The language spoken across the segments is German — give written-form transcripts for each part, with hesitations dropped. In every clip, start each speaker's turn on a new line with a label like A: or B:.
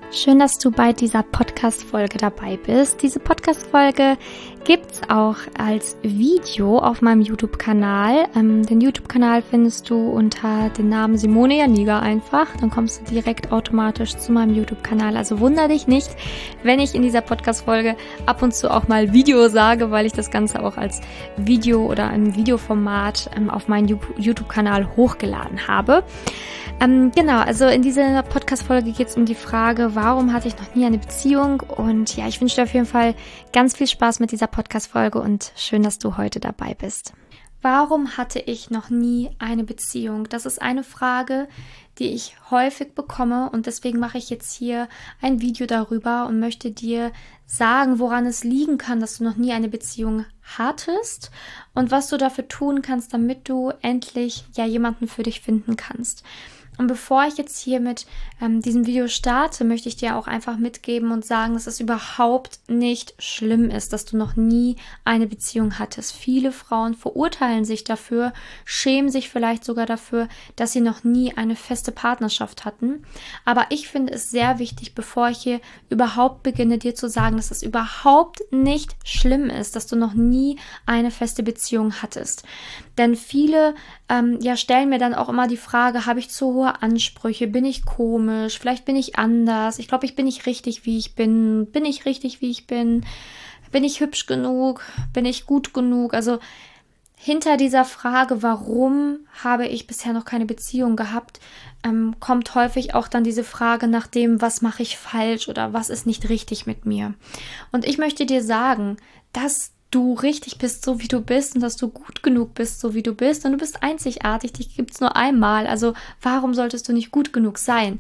A: Schön, dass du bei dieser Podcast-Folge dabei bist. Diese Podcast-Folge gibt's auch als Video auf meinem YouTube-Kanal. Den YouTube-Kanal findest du unter dem Namen Simone Janiga einfach. Dann kommst du direkt automatisch zu meinem YouTube-Kanal. Also wunder dich nicht, wenn ich in dieser Podcast-Folge ab und zu auch mal Video sage, weil ich das Ganze auch als Video oder im Videoformat auf meinen YouTube-Kanal hochgeladen habe. Genau, also in dieser Podcast-Folge geht es um die Frage, warum hatte ich noch nie eine Beziehung? Und ja, ich wünsche dir auf jeden Fall ganz viel Spaß mit dieser Podcast-Folge und schön, dass du heute dabei bist. Warum hatte ich noch nie eine Beziehung? Das ist eine Frage, die ich häufig bekomme und deswegen mache ich jetzt hier ein Video darüber und möchte dir sagen, woran es liegen kann, dass du noch nie eine Beziehung hattest und was du dafür tun kannst, damit du endlich ja jemanden für dich finden kannst. Und bevor ich jetzt hier mit diesem Video starte, möchte ich dir auch einfach mitgeben und sagen, dass es überhaupt nicht schlimm ist, dass du noch nie eine Beziehung hattest. Viele Frauen verurteilen sich dafür, schämen sich vielleicht sogar dafür, dass sie noch nie eine feste Partnerschaft hatten. Aber ich finde es sehr wichtig, bevor ich hier überhaupt beginne, dir zu sagen, dass es überhaupt nicht schlimm ist, dass du noch nie eine feste Beziehung hattest. Denn viele stellen mir dann auch immer die Frage, habe ich zu hohe Ansprüche? Bin ich komisch? Vielleicht bin ich anders. Ich glaube, ich bin nicht richtig, wie ich bin. Bin ich richtig, wie ich bin? Bin ich hübsch genug? Bin ich gut genug? Also hinter dieser Frage, warum habe ich bisher noch keine Beziehung gehabt, kommt häufig auch dann diese Frage nach dem, was mache ich falsch oder was ist nicht richtig mit mir? Und ich möchte dir sagen, dass du richtig bist, so wie du bist und dass du gut genug bist, so wie du bist und du bist einzigartig, dich gibt's nur einmal, also warum solltest du nicht gut genug sein?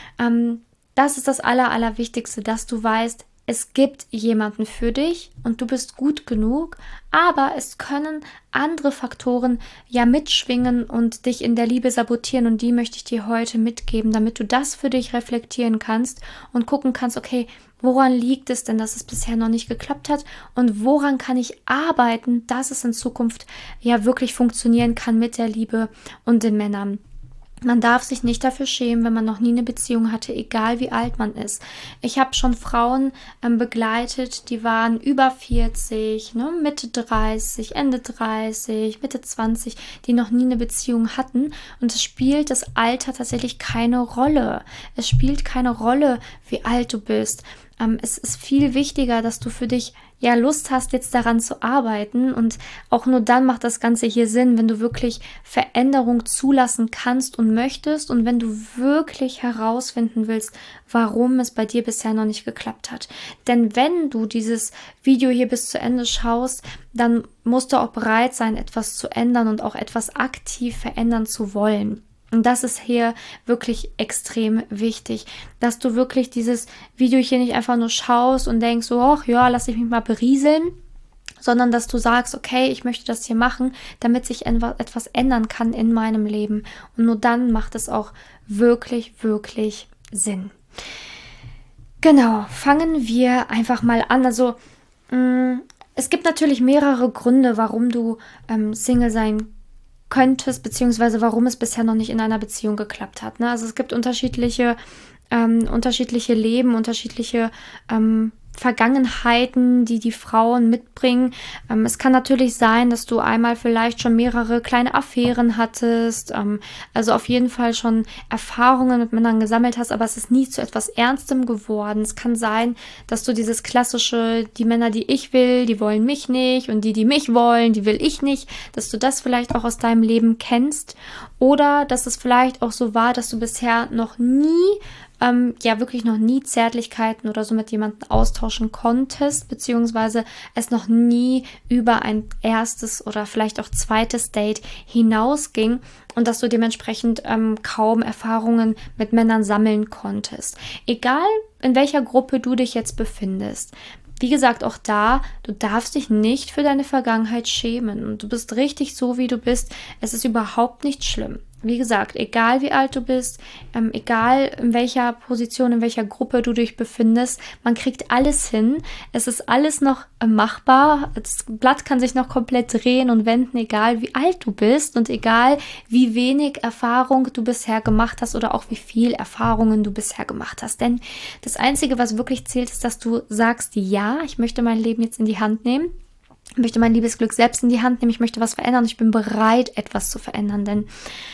A: Das ist das Allerwichtigste, dass du weißt, es gibt jemanden für dich und du bist gut genug, aber es können andere Faktoren ja mitschwingen und dich in der Liebe sabotieren und die möchte ich dir heute mitgeben, damit du das für dich reflektieren kannst und gucken kannst, okay, woran liegt es denn, dass es bisher noch nicht geklappt hat und woran kann ich arbeiten, dass es in Zukunft ja wirklich funktionieren kann mit der Liebe und den Männern. Man darf sich nicht dafür schämen, wenn man noch nie eine Beziehung hatte, egal wie alt man ist. Ich habe schon Frauen begleitet, die waren über 40, Mitte 30, Ende 30, Mitte 20, die noch nie eine Beziehung hatten. Und es spielt das Alter tatsächlich keine Rolle. Es spielt keine Rolle, wie alt du bist. Es ist viel wichtiger, dass du für dich ja Lust hast, jetzt daran zu arbeiten und auch nur dann macht das Ganze hier Sinn, wenn du wirklich Veränderung zulassen kannst und möchtest und wenn du wirklich herausfinden willst, warum es bei dir bisher noch nicht geklappt hat. Denn wenn du dieses Video hier bis zu Ende schaust, dann musst du auch bereit sein, etwas zu ändern und auch etwas aktiv verändern zu wollen. Und das ist hier wirklich extrem wichtig, dass du wirklich dieses Video hier nicht einfach nur schaust und denkst so, ach ja, lass ich mich mal berieseln, sondern dass du sagst, okay, ich möchte das hier machen, damit sich etwas ändern kann in meinem Leben. Und nur dann macht es auch wirklich, wirklich Sinn. Genau, fangen wir einfach mal an. Also es gibt natürlich mehrere Gründe, warum du Single sein könntest, beziehungsweise warum es bisher noch nicht in einer Beziehung geklappt hat. Also es gibt unterschiedliche Leben, unterschiedliche Vergangenheiten, die Frauen mitbringen. Es kann natürlich sein, dass du einmal vielleicht schon mehrere kleine Affären hattest, also auf jeden Fall schon Erfahrungen mit Männern gesammelt hast, aber es ist nie zu etwas Ernstem geworden. Es kann sein, dass du dieses klassische, die Männer, die ich will, die wollen mich nicht und die mich wollen, die will ich nicht, dass du das vielleicht auch aus deinem Leben kennst oder dass es vielleicht auch so war, dass du bisher noch nie wirklich noch nie Zärtlichkeiten oder so mit jemandem austauschen konntest, beziehungsweise es noch nie über ein erstes oder vielleicht auch zweites Date hinausging und dass du dementsprechend kaum Erfahrungen mit Männern sammeln konntest. Egal, in welcher Gruppe du dich jetzt befindest. Wie gesagt, auch da, du darfst dich nicht für deine Vergangenheit schämen und du bist richtig so, wie du bist. Es ist überhaupt nicht schlimm. wie gesagt, egal wie alt du bist, egal in welcher Position, in welcher Gruppe du dich befindest, man kriegt alles hin. Es ist alles noch machbar. Das Blatt kann sich noch komplett drehen und wenden, egal wie alt du bist und egal wie wenig Erfahrung du bisher gemacht hast oder auch wie viel Erfahrungen du bisher gemacht hast. Denn das Einzige, was wirklich zählt, ist, dass du sagst, ja, ich möchte mein Leben jetzt in die Hand nehmen. Ich möchte mein Liebesglück selbst in die Hand nehmen. Ich möchte was verändern. Ich bin bereit, etwas zu verändern, denn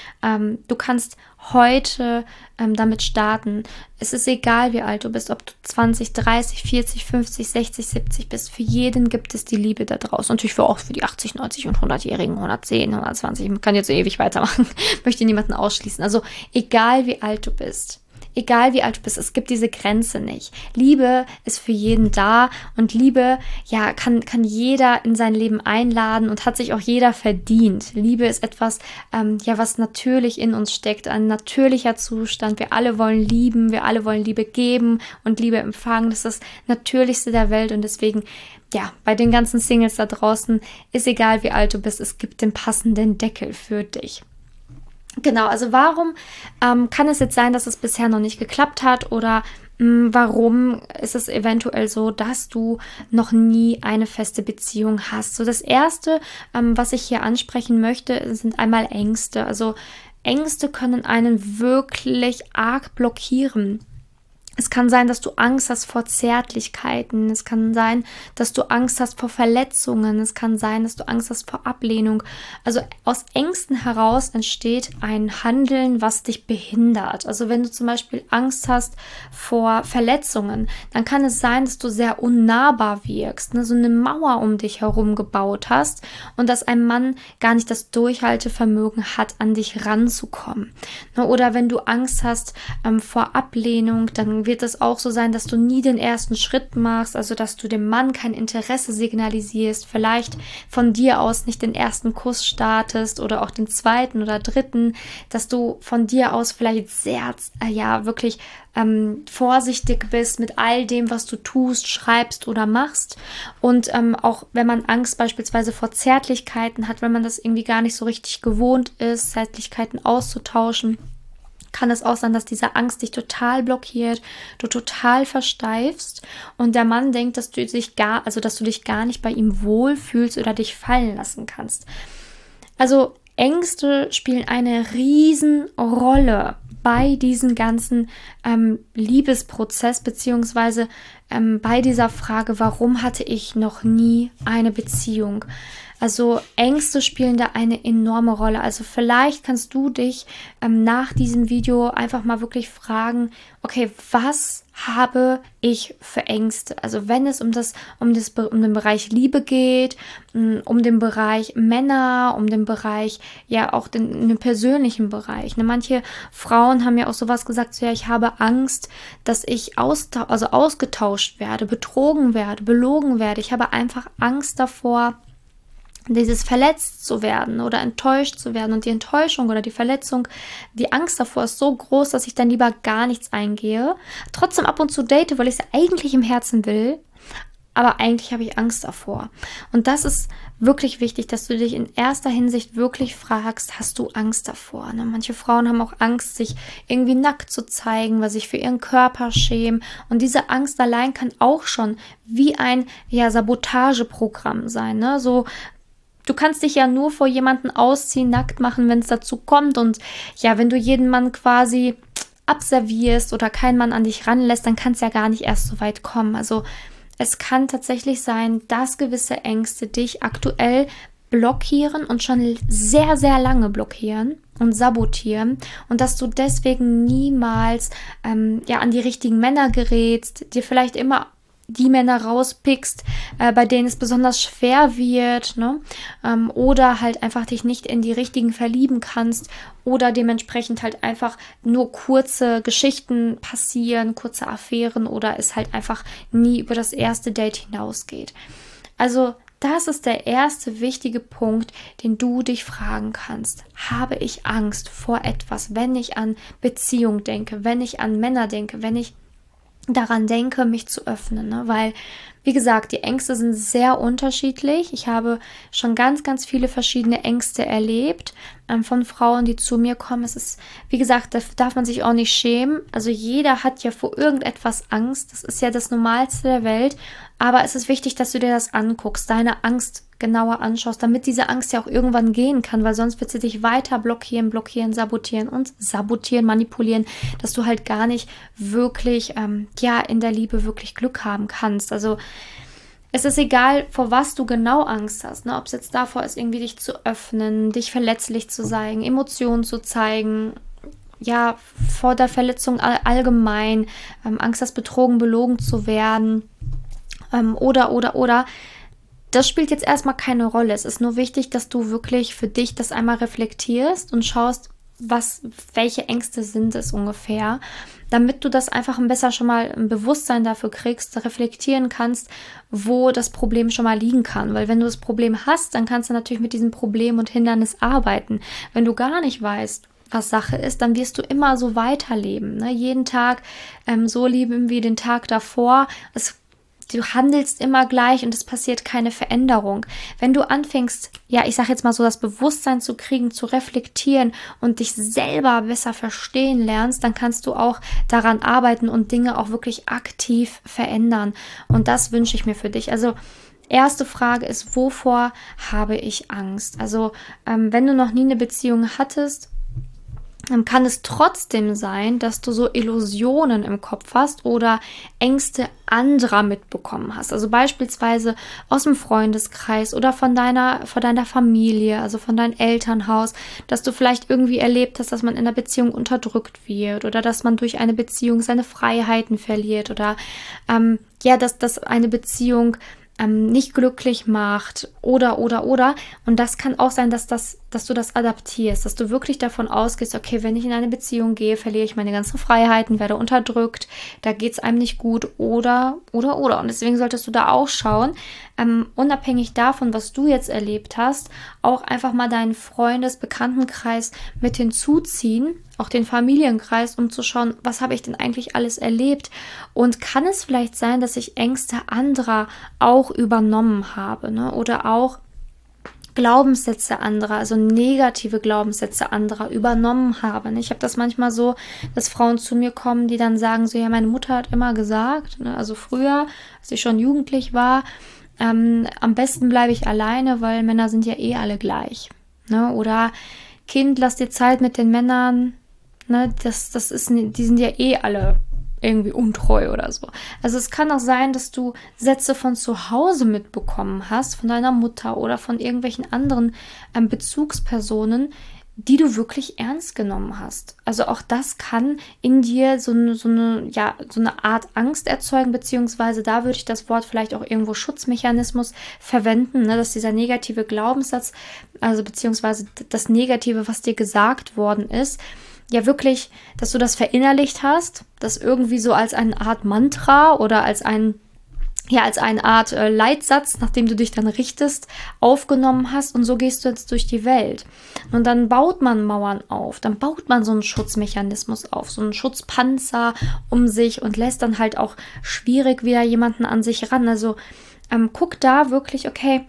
A: du kannst heute damit starten. Es ist egal, wie alt du bist, ob du 20, 30, 40, 50, 60, 70 bist. Für jeden gibt es die Liebe da draußen. Natürlich auch für die 80, 90 und 100-Jährigen, 110, 120. Man kann jetzt ewig weitermachen. Möchte niemanden ausschließen. Also egal, wie alt du bist. Egal wie alt du bist, es gibt diese Grenze nicht. Liebe ist für jeden da und Liebe, ja, kann jeder in sein Leben einladen und hat sich auch jeder verdient. Liebe ist etwas, was natürlich in uns steckt, ein natürlicher Zustand. Wir alle wollen lieben, wir alle wollen Liebe geben und Liebe empfangen. Das ist das Natürlichste der Welt und deswegen, ja, bei den ganzen Singles da draußen ist egal, wie alt du bist, es gibt den passenden Deckel für dich. Genau, also warum kann es jetzt sein, dass es bisher noch nicht geklappt hat oder warum ist es eventuell so, dass du noch nie eine feste Beziehung hast? So das Erste, was ich hier ansprechen möchte, sind einmal Ängste. Also Ängste können einen wirklich arg blockieren. Es kann sein, dass du Angst hast vor Zärtlichkeiten. Es kann sein, dass du Angst hast vor Verletzungen. Es kann sein, dass du Angst hast vor Ablehnung. Also aus Ängsten heraus entsteht ein Handeln, was dich behindert. Also wenn du zum Beispiel Angst hast vor Verletzungen, dann kann es sein, dass du sehr unnahbar wirkst, ne? So eine Mauer um dich herum gebaut hast und dass ein Mann gar nicht das Durchhaltevermögen hat, an dich ranzukommen. Ne? Oder wenn du Angst hast vor Ablehnung, dann wird es auch so sein, dass du nie den ersten Schritt machst, also dass du dem Mann kein Interesse signalisierst, vielleicht von dir aus nicht den ersten Kuss startest oder auch den zweiten oder dritten, dass du von dir aus vielleicht sehr, wirklich vorsichtig bist mit all dem, was du tust, schreibst oder machst und auch wenn man Angst beispielsweise vor Zärtlichkeiten hat, wenn man das irgendwie gar nicht so richtig gewohnt ist, Zärtlichkeiten auszutauschen, kann es auch sein, dass diese Angst dich total blockiert, du total versteifst und der Mann denkt, dass du dich gar nicht bei ihm wohlfühlst oder dich fallen lassen kannst. Also Ängste spielen eine Riesenrolle bei diesem ganzen Liebesprozess beziehungsweise bei dieser Frage, warum hatte ich noch nie eine Beziehung? Also Ängste spielen da eine enorme Rolle. Also vielleicht kannst du dich nach diesem Video einfach mal wirklich fragen, okay, was habe ich für Ängste? Also wenn es um den Bereich Liebe geht, um den Bereich Männer, um den Bereich, ja auch den persönlichen Bereich. Ne? Manche Frauen haben ja auch sowas gesagt, so, ja, ich habe Angst, dass ich ausgetauscht werde, betrogen werde, belogen werde. Ich habe einfach Angst davor, dieses verletzt zu werden oder enttäuscht zu werden und die Enttäuschung oder die Verletzung, die Angst davor ist so groß, dass ich dann lieber gar nichts eingehe. Trotzdem ab und zu date, weil ich es eigentlich im Herzen will, aber eigentlich habe ich Angst davor. Und das ist wirklich wichtig, dass du dich in erster Hinsicht wirklich fragst, hast du Angst davor? Ne? Manche Frauen haben auch Angst, sich irgendwie nackt zu zeigen, weil sie sich für ihren Körper schämen. Und diese Angst allein kann auch schon wie ein Sabotageprogramm sein. Ne? So, du kannst dich ja nur vor jemanden ausziehen, nackt machen, wenn es dazu kommt. Und ja, wenn du jeden Mann quasi abservierst oder keinen Mann an dich ranlässt, dann kann es ja gar nicht erst so weit kommen. Also es kann tatsächlich sein, dass gewisse Ängste dich aktuell blockieren und schon sehr, sehr lange blockieren und sabotieren und dass du deswegen niemals an die richtigen Männer gerätst, dir vielleicht immer die Männer rauspickst, bei denen es besonders schwer wird, ne? Oder halt einfach dich nicht in die richtigen verlieben kannst oder dementsprechend halt einfach nur kurze Geschichten passieren, kurze Affären oder es halt einfach nie über das erste Date hinausgeht. Also das ist der erste wichtige Punkt, den du dich fragen kannst. Habe ich Angst vor etwas, wenn ich an Beziehung denke, wenn ich an Männer denke, wenn ich daran denke, mich zu öffnen, ne? Weil, wie gesagt, die Ängste sind sehr unterschiedlich. Ich habe schon ganz, ganz viele verschiedene Ängste erlebt von Frauen, die zu mir kommen. Es ist, wie gesagt, da darf man sich auch nicht schämen. Also jeder hat ja vor irgendetwas Angst. Das ist ja das Normalste der Welt. Aber es ist wichtig, dass du dir das anguckst, deine Angst genauer anschaust, damit diese Angst ja auch irgendwann gehen kann, weil sonst wird sie dich weiter blockieren, sabotieren, manipulieren, dass du halt gar nicht wirklich, in der Liebe wirklich Glück haben kannst. Also es ist egal, vor was du genau Angst hast, ne? Ob es jetzt davor ist, irgendwie dich zu öffnen, dich verletzlich zu zeigen, Emotionen zu zeigen, ja, vor der Verletzung allgemein, Angst hast, betrogen, belogen zu werden, oder. Das spielt jetzt erstmal keine Rolle. Es ist nur wichtig, dass du wirklich für dich das einmal reflektierst und schaust, welche Ängste sind es ungefähr, damit du das einfach besser schon mal ein Bewusstsein dafür kriegst, reflektieren kannst, wo das Problem schon mal liegen kann. Weil wenn du das Problem hast, dann kannst du natürlich mit diesem Problem und Hindernis arbeiten. Wenn du gar nicht weißt, was Sache ist, dann wirst du immer so weiterleben, ne? Jeden Tag so leben wie den Tag davor. Du handelst immer gleich und es passiert keine Veränderung. Wenn du anfängst, ich sag jetzt mal so, das Bewusstsein zu kriegen, zu reflektieren und dich selber besser verstehen lernst, dann kannst du auch daran arbeiten und Dinge auch wirklich aktiv verändern. Und das wünsche ich mir für dich. Also erste Frage ist, wovor habe ich Angst? Also wenn du noch nie eine Beziehung hattest, dann kann es trotzdem sein, dass du so Illusionen im Kopf hast oder Ängste anderer mitbekommen hast. Also beispielsweise aus dem Freundeskreis oder von deiner Familie, also von deinem Elternhaus, dass du vielleicht irgendwie erlebt hast, dass man in einer Beziehung unterdrückt wird oder dass man durch eine Beziehung seine Freiheiten verliert oder dass eine Beziehung nicht glücklich macht oder. Und das kann auch sein, dass du das adaptierst, dass du wirklich davon ausgehst, okay, wenn ich in eine Beziehung gehe, verliere ich meine ganzen Freiheiten, werde unterdrückt, da geht es einem nicht gut oder. Und deswegen solltest du da auch schauen, unabhängig davon, was du jetzt erlebt hast, auch einfach mal deinen Bekanntenkreis mit hinzuziehen, auch den Familienkreis, um zu schauen, was habe ich denn eigentlich alles erlebt und kann es vielleicht sein, dass ich Ängste anderer auch übernommen habe, ne? Oder auch Glaubenssätze anderer, also negative Glaubenssätze anderer übernommen habe. Ich habe das manchmal so, dass Frauen zu mir kommen, die dann sagen so, ja, meine Mutter hat immer gesagt, ne, also früher, als ich schon jugendlich war, am besten bleibe ich alleine, weil Männer sind ja alle gleich. Ne? Oder Kind, lass dir Zeit mit den Männern, ne? Die sind ja alle irgendwie untreu oder so. Also es kann auch sein, dass du Sätze von zu Hause mitbekommen hast, von deiner Mutter oder von irgendwelchen anderen Bezugspersonen, die du wirklich ernst genommen hast. Also auch das kann in dir so eine Art Angst erzeugen, beziehungsweise da würde ich das Wort vielleicht auch irgendwo Schutzmechanismus verwenden, ne, dass dieser negative Glaubenssatz, also beziehungsweise das Negative, was dir gesagt worden ist, ja wirklich, dass du das verinnerlicht hast, das irgendwie so als eine Art Mantra oder als eine Art Leitsatz, nach dem du dich dann richtest, aufgenommen hast und so gehst du jetzt durch die Welt. Und dann baut man Mauern auf, dann baut man so einen Schutzmechanismus auf, so einen Schutzpanzer um sich und lässt dann halt auch schwierig wieder jemanden an sich ran. Also guck da wirklich, okay,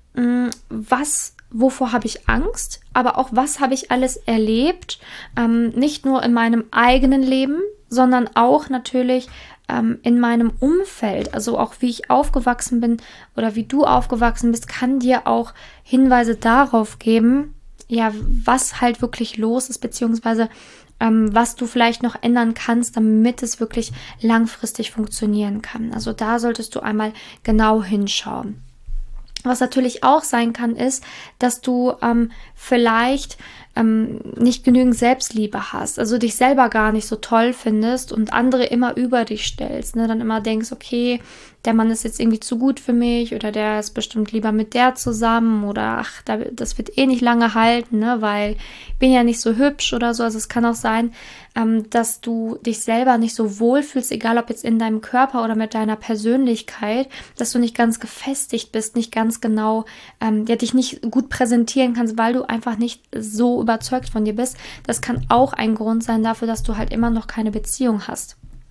A: wovor habe ich Angst, aber auch was habe ich alles erlebt, nicht nur in meinem eigenen Leben, sondern auch natürlich in meinem Umfeld, also auch wie ich aufgewachsen bin oder wie du aufgewachsen bist, kann dir auch Hinweise darauf geben, ja, was halt wirklich los ist, beziehungsweise was du vielleicht noch ändern kannst, damit es wirklich langfristig funktionieren kann. Also da solltest du einmal genau hinschauen. Was natürlich auch sein kann, ist, dass du vielleicht nicht genügend Selbstliebe hast, also dich selber gar nicht so toll findest und andere immer über dich stellst, ne? Dann immer denkst, okay, der Mann ist jetzt irgendwie zu gut für mich oder der ist bestimmt lieber mit der zusammen oder ach, das wird eh nicht lange halten, ne? Weil ich bin ja nicht so hübsch oder so. Also es kann auch sein, dass du dich selber nicht so wohl fühlst, egal ob jetzt in deinem Körper oder mit deiner Persönlichkeit, dass du nicht ganz gefestigt bist, nicht ganz genau, dich nicht gut präsentieren kannst, weil du einfach nicht so überzeugt von dir bist. Das kann auch ein Grund sein dafür, dass du halt immer noch keine Beziehung hast.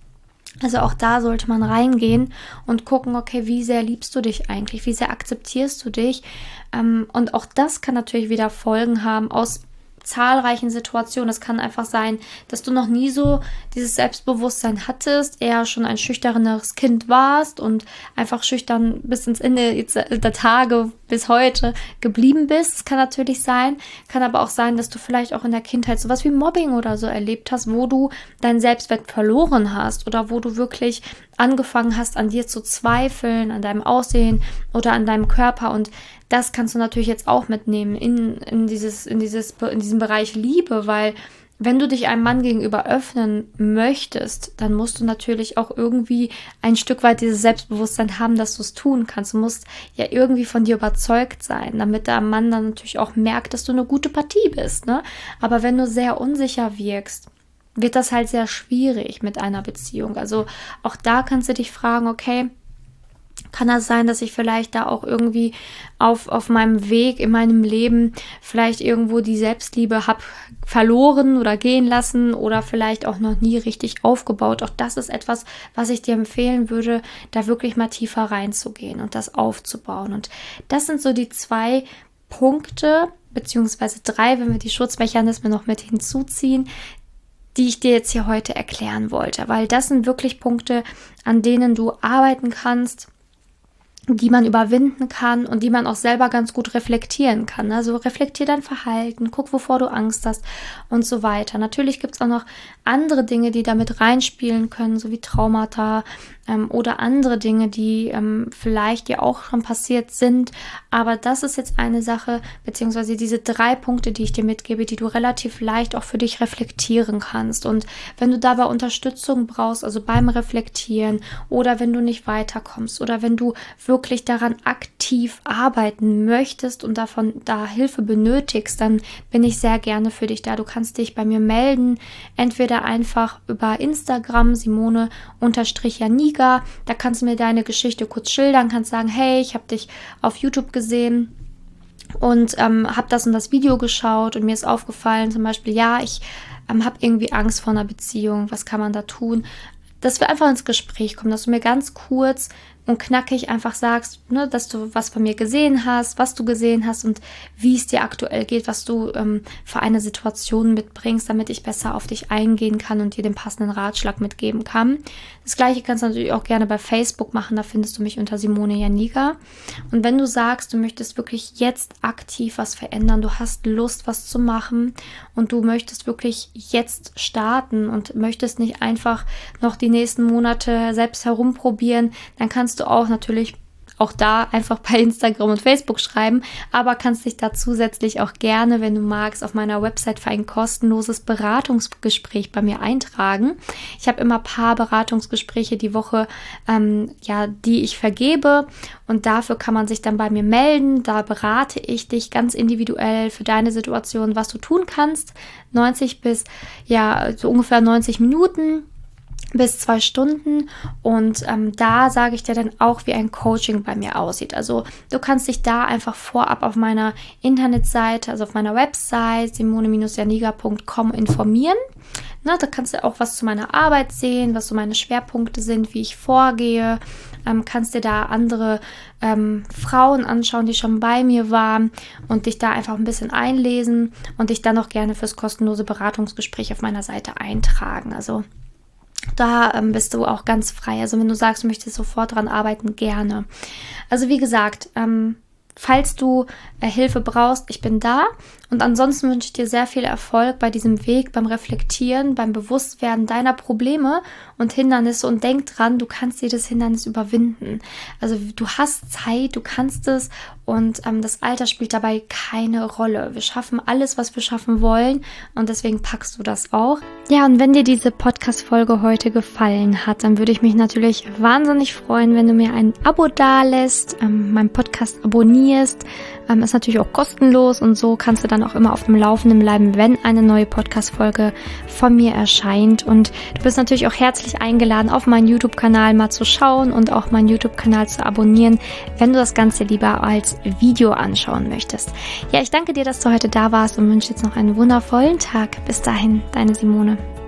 A: Also auch da sollte man reingehen und gucken, okay, wie sehr liebst du dich eigentlich? Wie sehr akzeptierst du dich? Und auch das kann natürlich wieder Folgen haben aus zahlreichen Situationen. Es kann einfach sein, dass du noch nie so dieses Selbstbewusstsein hattest, eher schon ein schüchterneres Kind warst und einfach schüchtern bis ins Ende der Tage bis heute geblieben bist. Das kann natürlich sein. Kann aber auch sein, dass du vielleicht auch in der Kindheit sowas wie Mobbing oder so erlebt hast, wo du deinen Selbstwert verloren hast oder wo du wirklich angefangen hast, an dir zu zweifeln, an deinem Aussehen oder an deinem Körper. Und das kannst du natürlich jetzt auch mitnehmen in diesem Bereich Liebe, weil wenn du dich einem Mann gegenüber öffnen möchtest, dann musst du natürlich auch irgendwie ein Stück weit dieses Selbstbewusstsein haben, dass du es tun kannst. Du musst ja irgendwie von dir überzeugt sein, damit der Mann dann natürlich auch merkt, dass du eine gute Partie bist, ne? Aber wenn du sehr unsicher wirkst, wird das halt sehr schwierig mit einer Beziehung. Also auch da kannst du dich fragen, okay, kann das sein, dass ich vielleicht da auch irgendwie auf meinem Weg in meinem Leben vielleicht irgendwo die Selbstliebe habe verloren oder gehen lassen oder vielleicht auch noch nie richtig aufgebaut. Auch das ist etwas, was ich dir empfehlen würde, da wirklich mal tiefer reinzugehen und das aufzubauen. Und das sind so die 2 Punkte, beziehungsweise 3, wenn wir die Schutzmechanismen noch mit hinzuziehen, die ich dir jetzt hier heute erklären wollte. Weil das sind wirklich Punkte, an denen du arbeiten kannst, die man überwinden kann und die man auch selber ganz gut reflektieren kann. Also reflektier dein Verhalten, guck, wovor du Angst hast und so weiter. Natürlich gibt es auch noch andere Dinge, die damit reinspielen können, so wie Traumata oder andere Dinge, die vielleicht dir auch schon passiert sind. Aber das ist jetzt eine Sache, beziehungsweise diese 3 Punkte, die ich dir mitgebe, die du relativ leicht auch für dich reflektieren kannst. Und wenn du dabei Unterstützung brauchst, also beim Reflektieren oder wenn du nicht weiterkommst oder wenn du wirklich daran aktiv arbeiten möchtest und da Hilfe benötigst, dann bin ich sehr gerne für dich da. Du kannst dich bei mir melden, entweder einfach über Instagram Simone_Janiga. Da kannst du mir deine Geschichte kurz schildern, kannst sagen, hey, ich habe dich auf YouTube gesehen und habe das und das Video geschaut und mir ist aufgefallen, zum Beispiel, ja, ich habe irgendwie Angst vor einer Beziehung, was kann man da tun? Dass wir einfach ins Gespräch kommen, dass du mir ganz kurz und knackig einfach sagst, ne, dass du was von mir gesehen hast, was du gesehen hast und wie es dir aktuell geht, was du für eine Situation mitbringst, damit ich besser auf dich eingehen kann und dir den passenden Ratschlag mitgeben kann. Das Gleiche kannst du natürlich auch gerne bei Facebook machen, da findest du mich unter Simone Janiga. Und wenn du sagst, du möchtest wirklich jetzt aktiv was verändern, du hast Lust, was zu machen und du möchtest wirklich jetzt starten und möchtest nicht einfach noch die nächsten Monate selbst herumprobieren, dann kannst du auch natürlich auch da einfach bei Instagram und Facebook schreiben, aber kannst dich da zusätzlich auch gerne, wenn du magst, auf meiner Website für ein kostenloses Beratungsgespräch bei mir eintragen. Ich habe immer Paarberatungsgespräche die Woche, die ich vergebe und dafür kann man sich dann bei mir melden. Da berate ich dich ganz individuell für deine Situation, was du tun kannst. 90 bis, so ungefähr 90 Minuten. Bis 2 Stunden und da sage ich dir dann auch, wie ein Coaching bei mir aussieht. Also du kannst dich da einfach vorab auf meiner Internetseite, also auf meiner Website simone-janiga.com informieren. Na, da kannst du auch was zu meiner Arbeit sehen, was so meine Schwerpunkte sind, wie ich vorgehe. Kannst dir da andere Frauen anschauen, die schon bei mir waren und dich da einfach ein bisschen einlesen und dich dann auch gerne fürs kostenlose Beratungsgespräch auf meiner Seite eintragen. Also da bist du auch ganz frei. Also wenn du sagst, du möchtest sofort dran arbeiten, gerne. Also wie gesagt, falls du Hilfe brauchst, ich bin da. Und ansonsten wünsche ich dir sehr viel Erfolg bei diesem Weg, beim Reflektieren, beim Bewusstwerden deiner Probleme und Hindernisse. Und denk dran, du kannst jedes Hindernis überwinden. Also du hast Zeit, du kannst es. Und das Alter spielt dabei keine Rolle. Wir schaffen alles, was wir schaffen wollen. Und deswegen packst du das auch. Ja, und wenn dir diese Podcast-Folge heute gefallen hat, dann würde ich mich natürlich wahnsinnig freuen, wenn du mir ein Abo dalässt, meinen Podcast abonnierst. Ist natürlich auch kostenlos und so kannst du dann auch immer auf dem Laufenden bleiben, wenn eine neue Podcast-Folge von mir erscheint. Und du bist natürlich auch herzlich eingeladen, auf meinen YouTube-Kanal mal zu schauen und auch meinen YouTube-Kanal zu abonnieren, wenn du das Ganze lieber als Video anschauen möchtest. Ja, ich danke dir, dass du heute da warst und wünsche jetzt noch einen wundervollen Tag. Bis dahin, deine Simone.